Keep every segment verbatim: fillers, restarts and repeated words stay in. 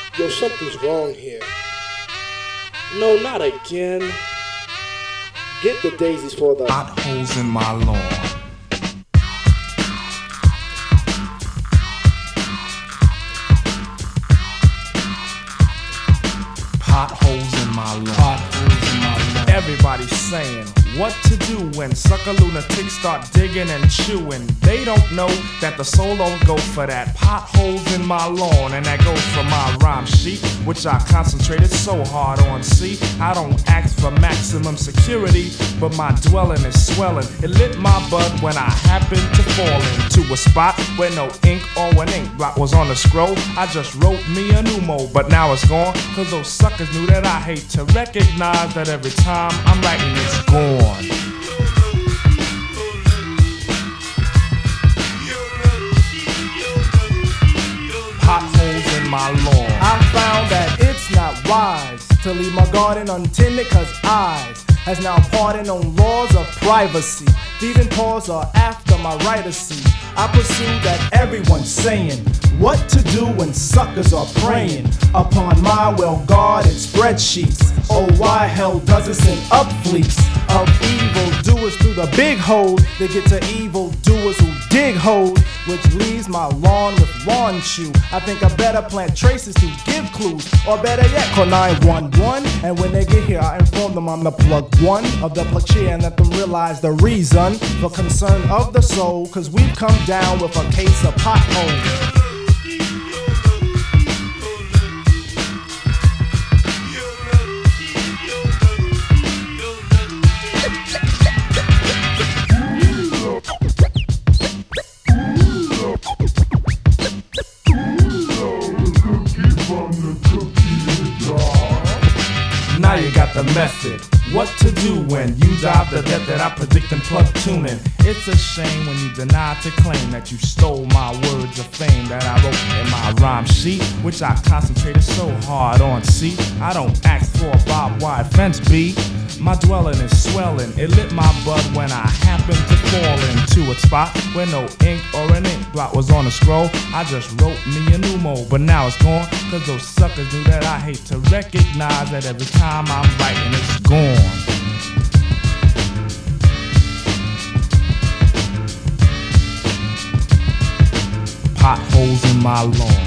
Yo, something's wrong here. No, not again. Get the daisies for the potholes in my lawn. Potholes in my lawn. Potholes in my lawn. Everybody's saying what to do when sucker lunatics start digging and chewing. They don't know that the soul don't go for that. Potholes in my lawn, and that goes for my rhyme sheet, which I concentrated so hard on. See, I don't ask for maximum security, but my dwelling is swelling. It lit my bud when I happened to fall into a spot where no ink or an ink blot was on the scroll. I just wrote me a new mode, but now it's gone, cause those suckers knew that I hate to recognize that every time I'm writing it's gone. Potholes in my lawn. I found that it's not wise to leave my garden untended, cause eyes has now pardoned on laws of privacy. Thieving paws are after my right to see. I pursue that everyone's saying what to do when suckers are preying upon my well-guarded spreadsheets. Oh, why hell does it send up fleets of evil doers through the big hole to get to evil doers who dig holes, which leaves my lawn with lawn chew. I think I better plant traces to give clues, or better yet, call nine one one. And when they get here, I inform them I'm the plug one of the plug chair and let them realize the reason for concern of the soul. Cause we've come down with a case of potholes. Now you got the method. What to do when you dive the death that I predict and plug tuning. It's a shame when you deny to claim that you stole my words of fame that I wrote in my rhyme sheet, which I concentrated so hard on. See, I don't ask for a barbed wire fence, B. My dwelling is swelling. It lit my bud when I happened to fall into a spot where no ink or an ink blot was on the scroll. I just wrote me a new mode, but now it's gone, cause those suckers knew that I hate to recognize that every time I'm writing it's gone. Potholes in my lawn.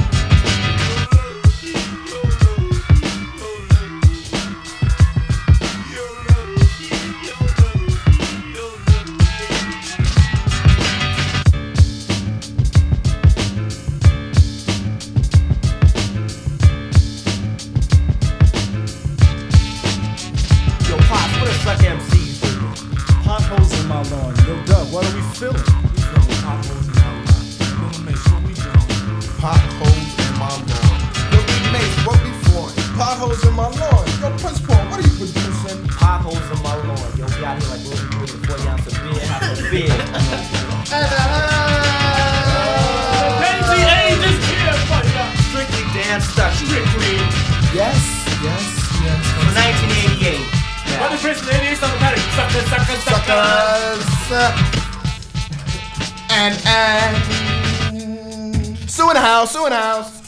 Like M Cs, baby. Potholes in my lawn. Yo, Doug, what are we feeling? We feeling potholes in my lawn. Yo, Mace, what we doing? Potholes in my lawn. Yo, Big Mace, what we flooring? Potholes in my lawn. Yo, Prince Paul, what are you producing? Potholes in my lawn. Yo, we out here like little boys with forty ounce of beer, having a beer. Crazy ages here, Strictly dance stuck. Strictly. Yes, yes, yes. From nineteen eighty-eight. What the Prince ladies talking about it? Suckers, suckers, suckers. Suckers. And, and. Sue in the house, Sue in the house.